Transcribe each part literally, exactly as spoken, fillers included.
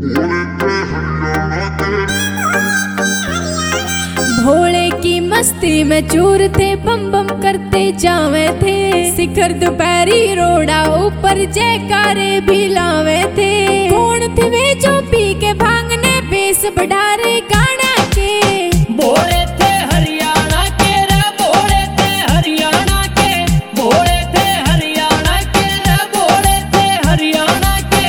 भोले की मस्ती में चूर थे, बम बम करते जावे थे। शिखर दोपहरी रोड़ा ऊपर जयकारे भी लावे थे। कौन थे वे जो पी के भांगने बेस बढ़ारे गाना के। भोले थे हरियाणा के रे, भोले थे हरियाणा के, भोले थे हरियाणा के रे, भोले थे हरियाणा के।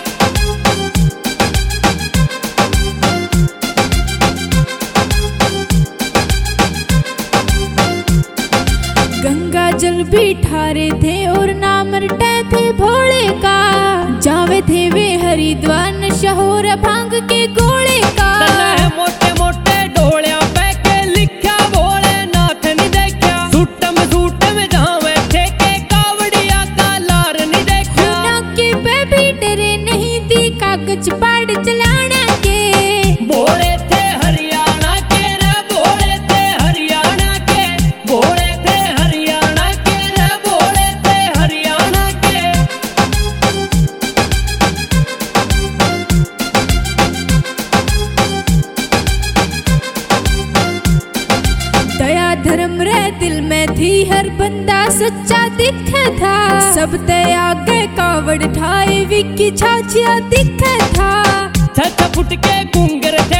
गंगा जल भी ठारे थे और नाम रटे थे भोले का। जावे थे वे हरिद्वार शहर भांग के गोले का। मोटे मोटे डोलिया पे के लिखा भोले नाथ नहीं देखा। सूटम सूटम जावे थे के कावड़िया का लार नहीं देखा। के बेबी डरे नहीं दी कागज पाड़ चलाना के। भोले थे हरियाणा के रे, भोले थे हरियाणा के, भोले थे हरियाणा के रे, भोले थे हरियाणा के। दया धर्म रे दिल में थी, हर बंदा सच्चा दिख था। सब ते आगे कावड़ ठाए विकी छाछिया दिख था। छठ फुट के घूंगर थे